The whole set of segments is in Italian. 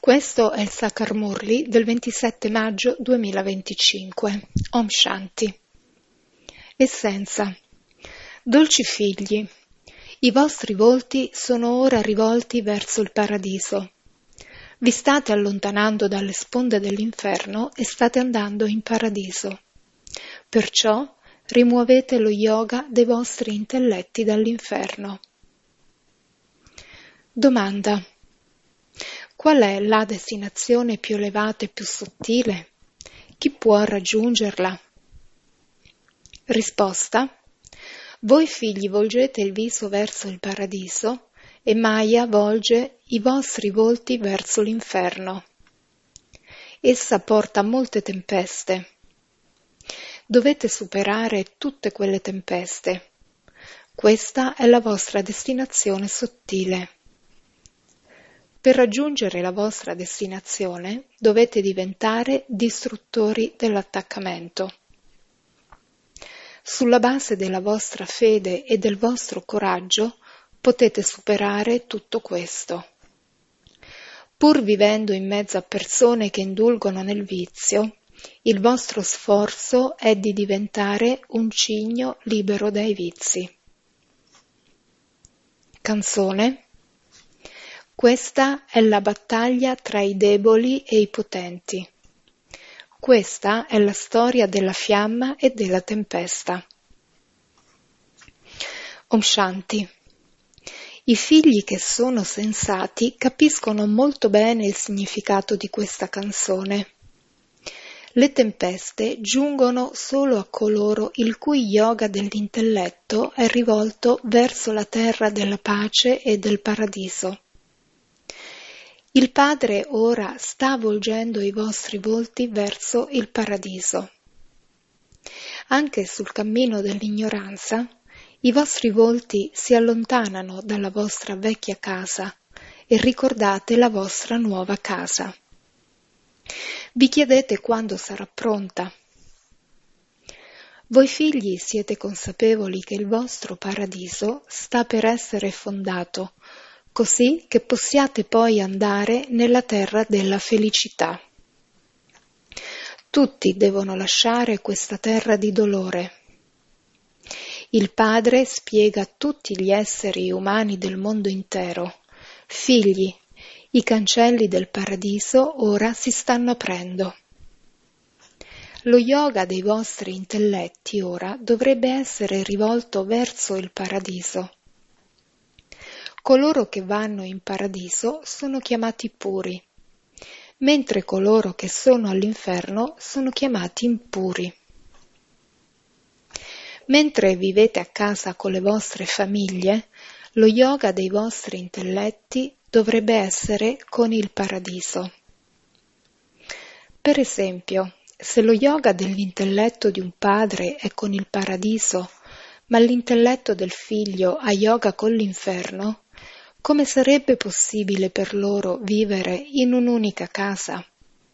Questo è il Sakar Murli del 27 maggio 2025. Om Shanti. Essenza. Dolci figli, i vostri volti sono ora rivolti verso il paradiso. Vi state allontanando dalle sponde dell'inferno e state andando in paradiso. Perciò rimuovete lo yoga dei vostri intelletti dall'inferno. Domanda. Qual è la destinazione più elevata e più sottile? Chi può raggiungerla? Risposta. Voi figli volgete il viso verso il paradiso e Maya volge i vostri volti verso l'inferno. Essa porta molte tempeste. Dovete superare tutte quelle tempeste. Questa è la vostra destinazione sottile. Per raggiungere la vostra destinazione dovete diventare distruttori dell'attaccamento. Sulla base della vostra fede e del vostro coraggio potete superare tutto questo. Pur vivendo in mezzo a persone che indulgono nel vizio, il vostro sforzo è di diventare un cigno libero dai vizi. Canzone. Questa è la battaglia tra i deboli e i potenti. Questa è la storia della fiamma e della tempesta. Om Shanti. I figli che sono sensati capiscono molto bene il significato di questa canzone. Le tempeste giungono solo a coloro il cui yoga dell'intelletto è rivolto verso la terra della pace e del paradiso. Il Padre ora sta volgendo i vostri volti verso il paradiso. Anche sul cammino dell'ignoranza, i vostri volti si allontanano dalla vostra vecchia casa e ricordate la vostra nuova casa. Vi chiedete quando sarà pronta. Voi figli siete consapevoli che il vostro paradiso sta per essere fondato, così che possiate poi andare nella terra della felicità. Tutti devono lasciare questa terra di dolore. Il Padre spiega a tutti gli esseri umani del mondo intero: figli, i cancelli del paradiso ora si stanno aprendo. Lo yoga dei vostri intelletti ora dovrebbe essere rivolto verso il paradiso. Coloro che vanno in paradiso sono chiamati puri, mentre coloro che sono all'inferno sono chiamati impuri. Mentre vivete a casa con le vostre famiglie, lo yoga dei vostri intelletti dovrebbe essere con il paradiso. Per esempio, se lo yoga dell'intelletto di un padre è con il paradiso, ma l'intelletto del figlio ha yoga con l'inferno, come sarebbe possibile per loro vivere in un'unica casa?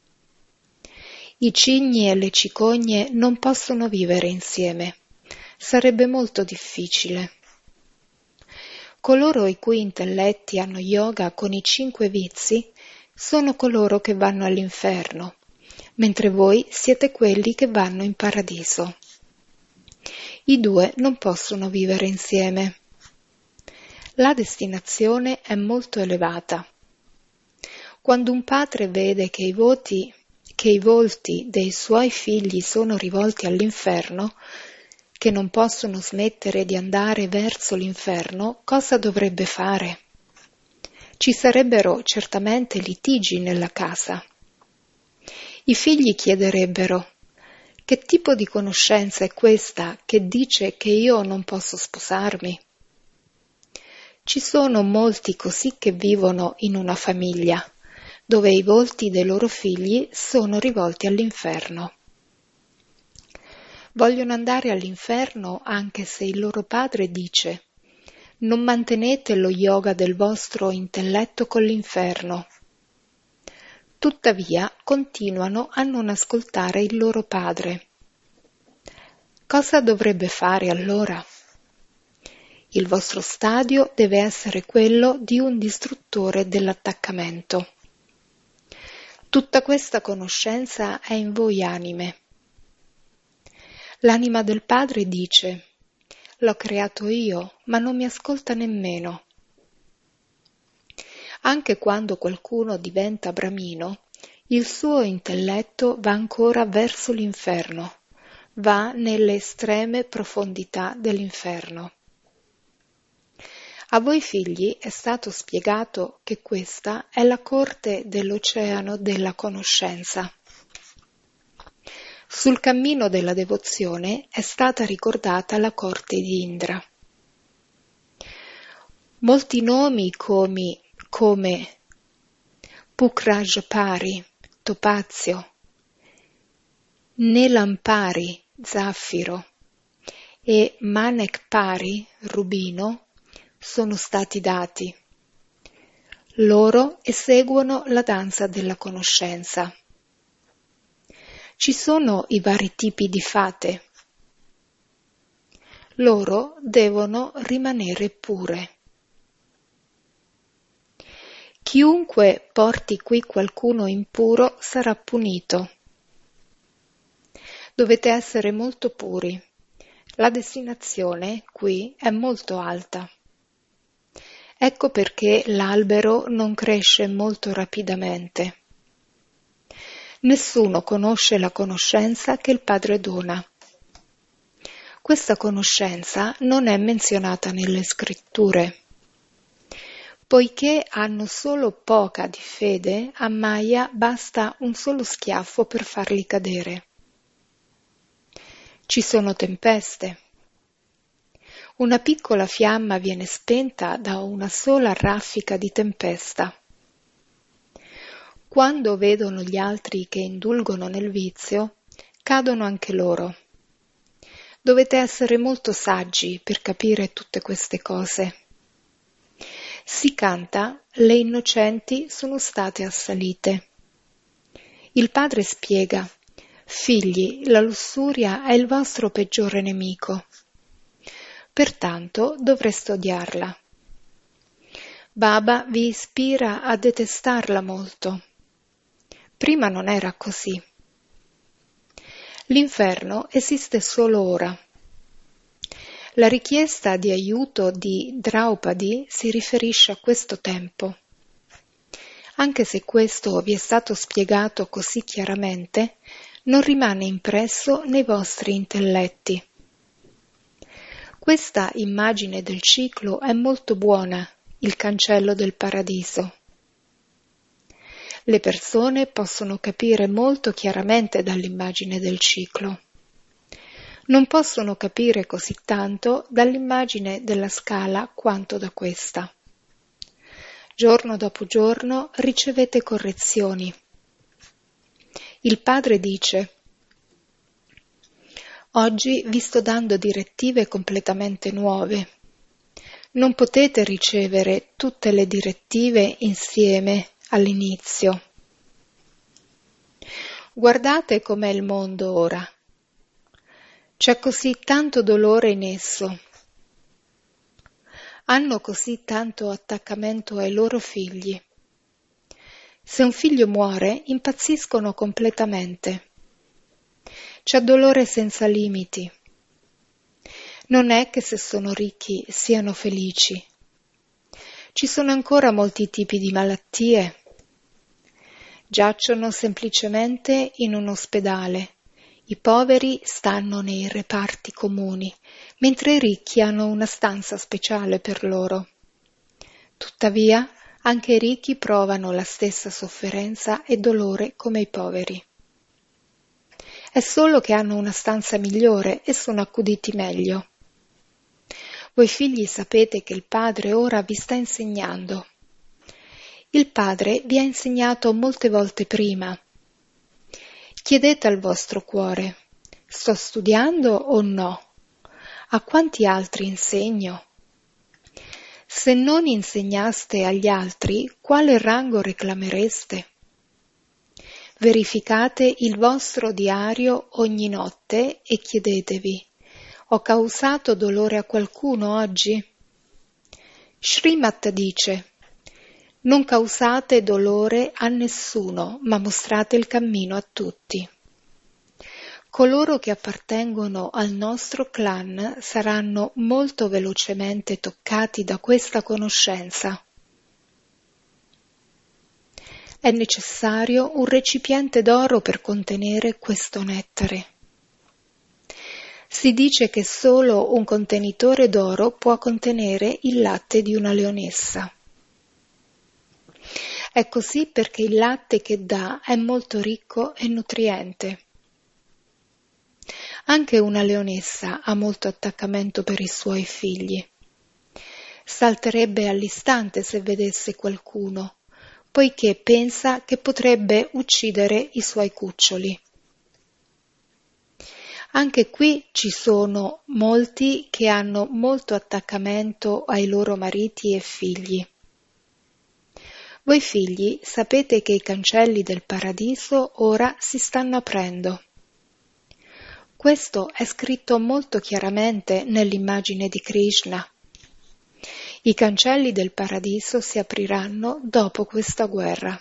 I cigni e le cicogne non possono vivere insieme. Sarebbe molto difficile. Coloro i cui intelletti hanno yoga con i 5 vizi sono coloro che vanno all'inferno, mentre voi siete quelli che vanno in paradiso. I due non possono vivere insieme. La destinazione è molto elevata. Quando un padre vede che i volti dei suoi figli sono rivolti all'inferno, che non possono smettere di andare verso l'inferno, cosa dovrebbe fare? Ci sarebbero certamente litigi nella casa. I figli chiederebbero: che tipo di conoscenza è questa che dice che io non posso sposarmi? Ci sono molti così che vivono in una famiglia, dove i volti dei loro figli sono rivolti all'inferno. Vogliono andare all'inferno anche se il loro padre dice: non mantenete lo yoga del vostro intelletto con l'inferno. Tuttavia continuano a non ascoltare il loro padre. Cosa dovrebbe fare allora? Il vostro stadio deve essere quello di un distruttore dell'attaccamento. Tutta questa conoscenza è in voi anime. L'anima del Padre dice: l'ho creato io, ma non mi ascolta nemmeno. Anche quando qualcuno diventa bramino, il suo intelletto va ancora verso l'inferno, va nelle estreme profondità dell'inferno. A voi figli è stato spiegato che questa è la corte dell'oceano della conoscenza. Sul cammino della devozione è stata ricordata la corte di Indra. Molti nomi come Pukrajapari, Topazio, Nelampari, Zaffiro e Manekpari, Rubino, sono stati dati. Loro eseguono la danza della conoscenza. Ci sono i vari tipi di fate. Loro devono rimanere pure. Chiunque porti qui qualcuno impuro sarà punito. Dovete essere molto puri. La destinazione qui è molto alta. Ecco perché l'albero non cresce molto rapidamente. Nessuno conosce la conoscenza che il Padre dona. Questa conoscenza non è menzionata nelle scritture. Poiché hanno solo poca di fede, a Maya basta un solo schiaffo per farli cadere. Ci sono tempeste. Una piccola fiamma viene spenta da una sola raffica di tempesta. Quando vedono gli altri che indulgono nel vizio, cadono anche loro. Dovete essere molto saggi per capire tutte queste cose. Si canta: le innocenti sono state assalite. Il padre spiega: figli, la lussuria è il vostro peggiore nemico. Pertanto dovreste odiarla. Baba vi ispira a detestarla molto. Prima non era così. L'inferno esiste solo ora. La richiesta di aiuto di Draupadi si riferisce a questo tempo. Anche se questo vi è stato spiegato così chiaramente, non rimane impresso nei vostri intelletti. Questa immagine del ciclo è molto buona, il cancello del paradiso. Le persone possono capire molto chiaramente dall'immagine del ciclo. Non possono capire così tanto dall'immagine della scala quanto da questa. Giorno dopo giorno ricevete correzioni. Il padre dice: oggi vi sto dando direttive completamente nuove. Non potete ricevere tutte le direttive insieme all'inizio. Guardate com'è il mondo ora. C'è così tanto dolore in esso. Hanno così tanto attaccamento ai loro figli. Se un figlio muore, impazziscono completamente. C'è dolore senza limiti. Non è che se sono ricchi siano felici. Ci sono ancora molti tipi di malattie. Giacciono semplicemente in un ospedale. I poveri stanno nei reparti comuni, mentre i ricchi hanno una stanza speciale per loro. Tuttavia, anche i ricchi provano la stessa sofferenza e dolore come i poveri. È solo che hanno una stanza migliore e sono accuditi meglio. Voi figli sapete che il Padre ora vi sta insegnando. Il Padre vi ha insegnato molte volte prima. Chiedete al vostro cuore: sto studiando o no? A quanti altri insegno? Se non insegnaste agli altri, quale rango reclamereste? Verificate il vostro diario ogni notte e chiedetevi: ho causato dolore a qualcuno oggi? Srimat dice: Non causate dolore a nessuno, ma mostrate il cammino a tutti. Coloro che appartengono al nostro clan saranno molto velocemente toccati da questa conoscenza. È necessario un recipiente d'oro per contenere questo nettare. Si dice che solo un contenitore d'oro può contenere il latte di una leonessa. È così perché il latte che dà è molto ricco e nutriente. Anche una leonessa ha molto attaccamento per i suoi figli. Salterebbe all'istante se vedesse qualcuno, poiché pensa che potrebbe uccidere i suoi cuccioli. Anche qui ci sono molti che hanno molto attaccamento ai loro mariti e figli. Voi figli sapete che i cancelli del paradiso ora si stanno aprendo. Questo è scritto molto chiaramente nell'immagine di Krishna. I cancelli del paradiso si apriranno dopo questa guerra.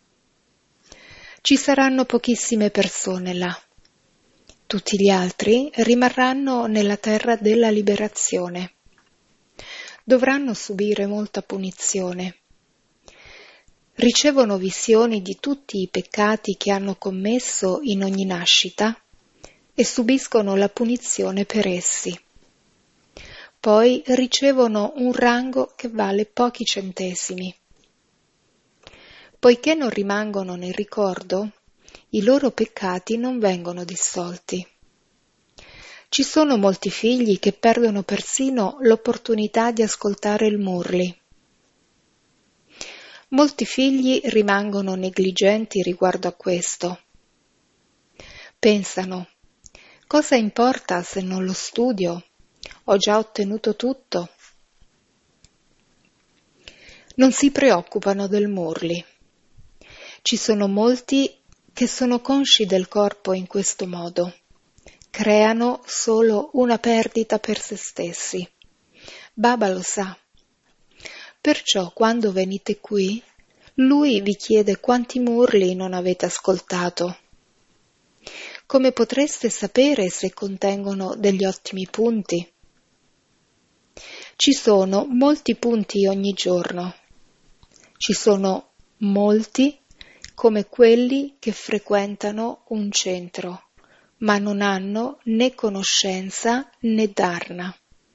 Ci saranno pochissime persone là. Tutti gli altri rimarranno nella terra della liberazione. Dovranno subire molta punizione. Ricevono visioni di tutti i peccati che hanno commesso in ogni nascita e subiscono la punizione per essi. Poi ricevono un rango che vale pochi centesimi. Poiché non rimangono nel ricordo, i loro peccati non vengono dissolti. Ci sono molti figli che perdono persino l'opportunità di ascoltare il Murli. Molti figli rimangono negligenti riguardo a questo. Pensano, cosa importa se non lo studio? Ho già ottenuto tutto. Non si preoccupano del Murli. Ci sono molti che sono consci del corpo in questo modo. Creano solo una perdita per se stessi. Baba lo sa. Perciò quando venite qui, lui vi chiede quanti Murli non avete ascoltato. Come potreste sapere se contengono degli ottimi punti? Ci sono molti punti ogni giorno. Ci sono molti come quelli che frequentano un centro, ma non hanno né conoscenza né dharna.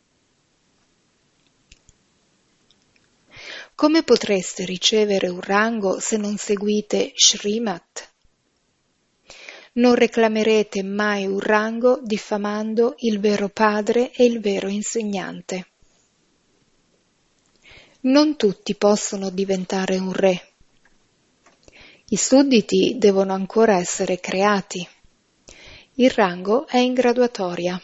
Come potreste ricevere un rango se non seguite Srimat? Non reclamerete mai un rango diffamando il vero padre e il vero insegnante. Non tutti possono diventare un re. I sudditi devono ancora essere creati. Il rango è in graduatoria.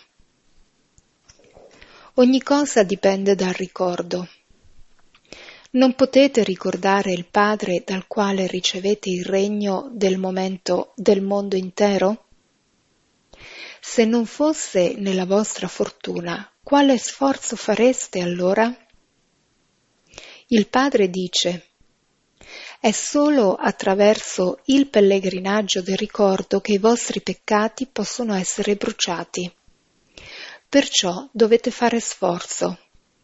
Ogni cosa dipende dal ricordo. Non potete ricordare il Padre dal quale ricevete il regno del momento del mondo intero? Se non fosse nella vostra fortuna, quale sforzo fareste allora? Il Padre dice: è solo attraverso il pellegrinaggio del ricordo che i vostri peccati possono essere bruciati. Perciò dovete fare sforzo.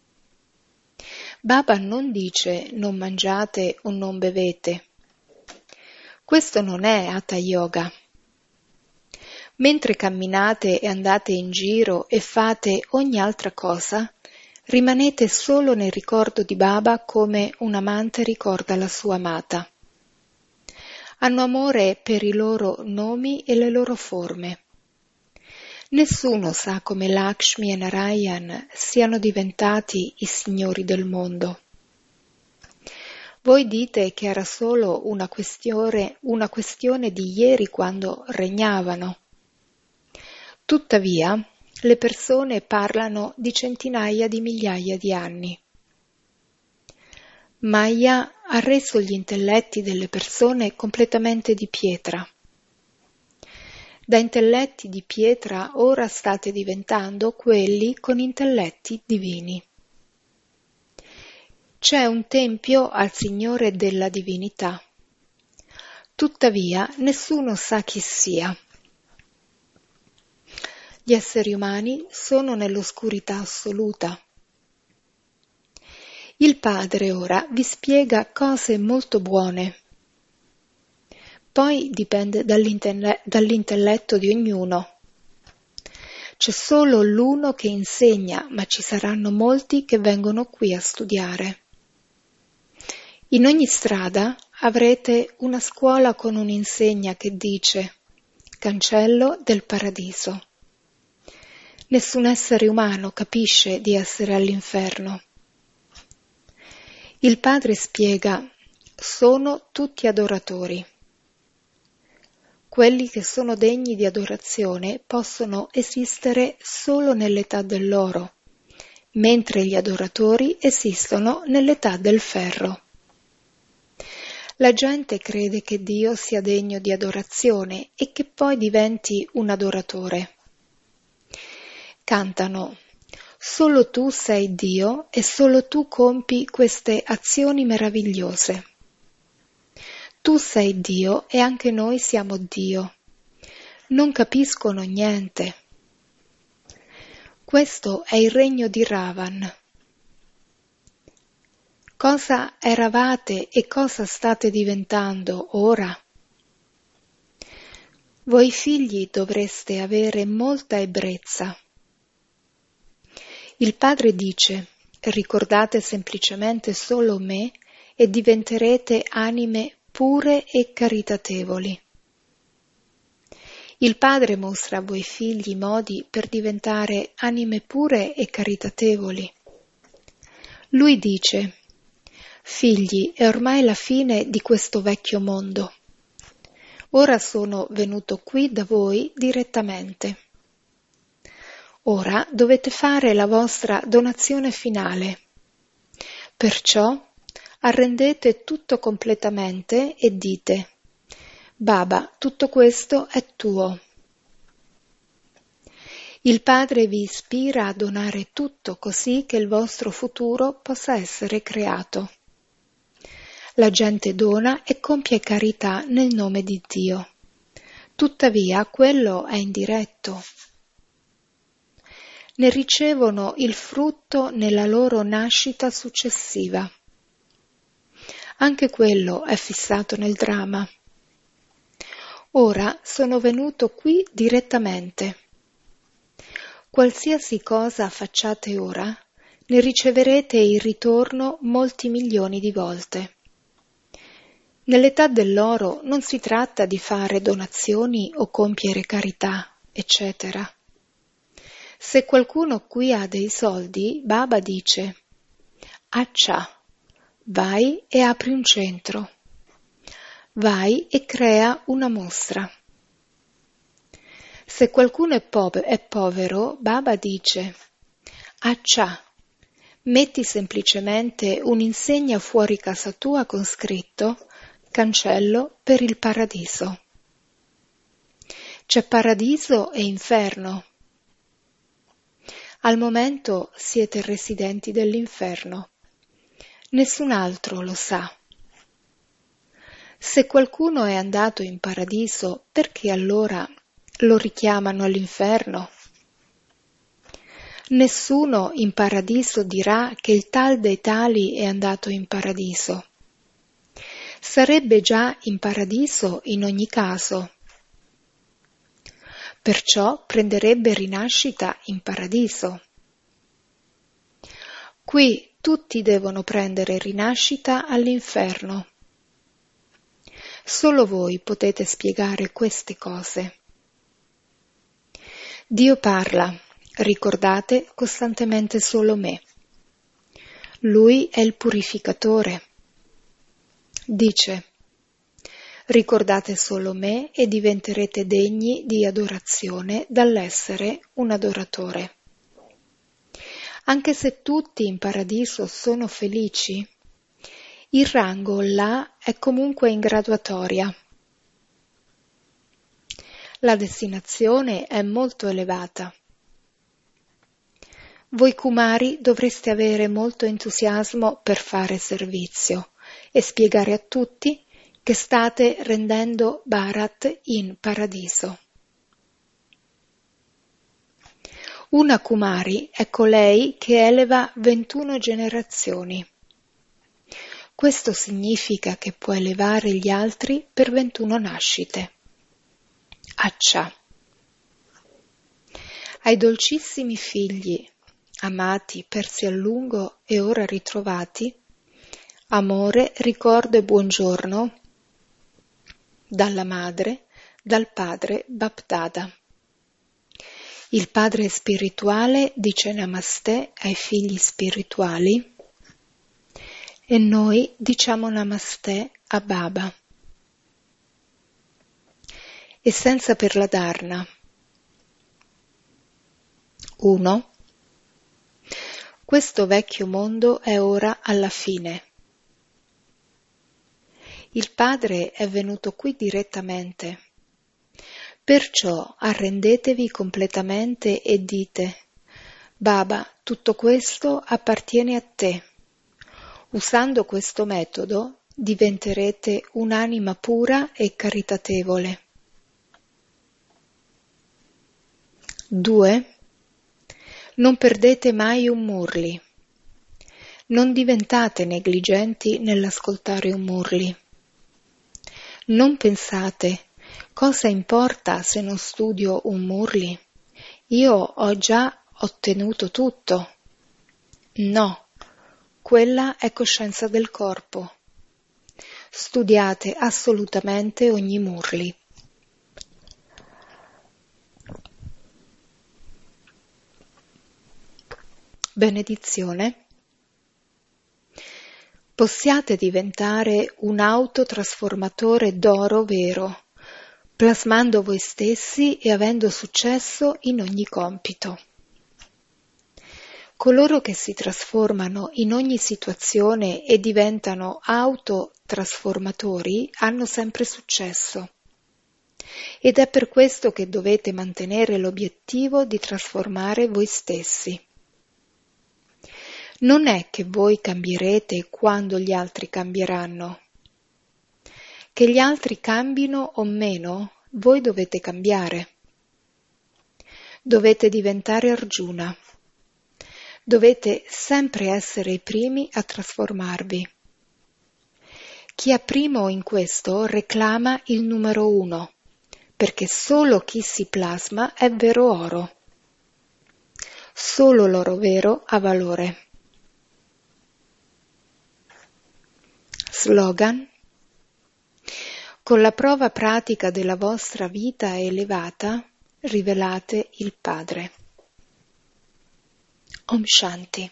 Baba non dice non mangiate o non bevete. Questo non è Hatha Yoga. Mentre camminate e andate in giro e fate ogni altra cosa, rimanete solo nel ricordo di Baba come un amante ricorda la sua amata. Hanno amore per i loro nomi e le loro forme. Nessuno sa come Lakshmi e Narayan siano diventati i signori del mondo. Voi dite che era solo una questione di ieri quando regnavano. Tuttavia, le persone parlano di centinaia di migliaia di anni. Maya ha reso gli intelletti delle persone completamente di pietra. Da intelletti di pietra ora state diventando quelli con intelletti divini. C'è un tempio al Signore della divinità. Tuttavia nessuno sa chi sia. Gli esseri umani sono nell'oscurità assoluta. Il Padre ora vi spiega cose molto buone. Poi dipende dall'intelletto di ognuno. C'è solo l'uno che insegna, ma ci saranno molti che vengono qui a studiare. In ogni strada avrete una scuola con un'insegna che dice «Cancello del paradiso». Nessun essere umano capisce di essere all'inferno. Il Padre spiega «Sono tutti adoratori». Quelli che sono degni di adorazione possono esistere solo nell'età dell'oro, mentre gli adoratori esistono nell'età del ferro. La gente crede che Dio sia degno di adorazione e che poi diventi un adoratore. Cantano, solo tu sei Dio e solo tu compi queste azioni meravigliose. Tu sei Dio e anche noi siamo Dio. Non capiscono niente. Questo è il regno di Ravan. Cosa eravate e cosa state diventando ora? Voi figli dovreste avere molta ebbrezza. Il Padre dice, ricordate semplicemente solo me e diventerete anime pure e caritatevoli. Il Padre mostra a voi figli i modi per diventare anime pure e caritatevoli. Lui dice, figli, è ormai la fine di questo vecchio mondo. Ora sono venuto qui da voi direttamente. Ora dovete fare la vostra donazione finale. Perciò arrendete tutto completamente e dite, Baba, tutto questo è tuo. Il Padre vi ispira a donare tutto così che il vostro futuro possa essere creato. La gente dona e compie carità nel nome di Dio. Tuttavia quello è indiretto. Ne ricevono il frutto nella loro nascita successiva. Anche quello è fissato nel dramma. Ora sono venuto qui direttamente. Qualsiasi cosa facciate ora, ne riceverete il ritorno molti milioni di volte. Nell'età dell'oro non si tratta di fare donazioni o compiere carità, eccetera. Se qualcuno qui ha dei soldi, Baba dice, Accia, vai e apri un centro. Vai e crea una mostra. Se qualcuno è povero, Baba dice, Accia, metti semplicemente un'insegna fuori casa tua con scritto Cancello per il paradiso. C'è paradiso e inferno. Al momento siete residenti dell'inferno. Nessun altro lo sa. Se qualcuno è andato in paradiso, perché allora lo richiamano all'inferno? Nessuno in paradiso dirà che il tal dei tali è andato in paradiso. Sarebbe già in paradiso in ogni caso. Perciò prenderebbe rinascita in paradiso. Qui tutti devono prendere rinascita all'inferno. Solo voi potete spiegare queste cose. Dio parla, ricordate costantemente solo me. Lui è il purificatore. Dice, ricordate solo me e diventerete degni di adorazione dall'essere un adoratore. Anche se tutti in paradiso sono felici, il rango là è comunque in graduatoria. La destinazione è molto elevata. Voi Kumari dovreste avere molto entusiasmo per fare servizio e spiegare a tutti che state rendendo Bharat in paradiso. Una Kumari è colei che eleva 21 generazioni. Questo significa che può elevare gli altri per 21 nascite. Accia. Ai dolcissimi figli, amati, persi a lungo e ora ritrovati, amore, ricordo e buongiorno dalla madre, dal padre Bapdada. Il padre spirituale dice Namaste ai figli spirituali e noi diciamo Namaste a Baba. Essenza per la Dharna. 1. Questo vecchio mondo è ora alla fine. Il Padre è venuto qui direttamente. Perciò arrendetevi completamente e dite: Baba, tutto questo appartiene a te. Usando questo metodo diventerete un'anima pura e caritatevole. 2. Non perdete mai un Murli. Non diventate negligenti nell'ascoltare un Murli. Non pensate, cosa importa se non studio un Murli? Io ho già ottenuto tutto. No, quella è coscienza del corpo. Studiate assolutamente ogni Murli. Benedizione. Possiate diventare un autotrasformatore d'oro vero, plasmando voi stessi e avendo successo in ogni compito. Coloro che si trasformano in ogni situazione e diventano autotrasformatori hanno sempre successo. Ed è per questo che dovete mantenere l'obiettivo di trasformare voi stessi. Non è che voi cambierete quando gli altri cambieranno. Che gli altri cambino o meno, voi dovete cambiare. Dovete diventare Arjuna. Dovete sempre essere i primi a trasformarvi. Chi è primo in questo reclama il numero 1, perché solo chi si plasma è vero oro. Solo l'oro vero ha valore. Slogan. Con la prova pratica della vostra vita elevata, rivelate il Padre. Om Shanti.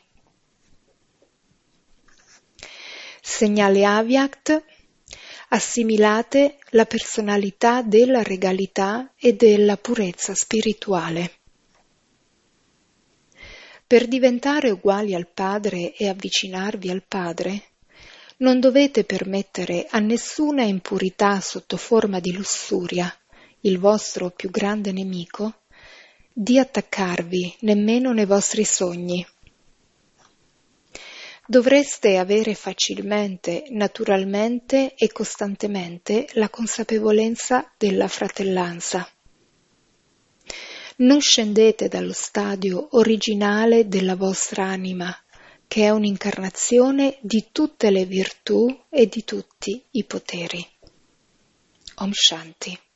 Segnale Avyakt. Assimilate la personalità della regalità e della purezza spirituale. Per diventare uguali al Padre e avvicinarvi al Padre, non dovete permettere a nessuna impurità sotto forma di lussuria, il vostro più grande nemico, di attaccarvi nemmeno nei vostri sogni. Dovreste avere facilmente, naturalmente e costantemente la consapevolezza della fratellanza. Non scendete dallo stadio originale della vostra anima, che è un'incarnazione di tutte le virtù e di tutti i poteri. Om Shanti.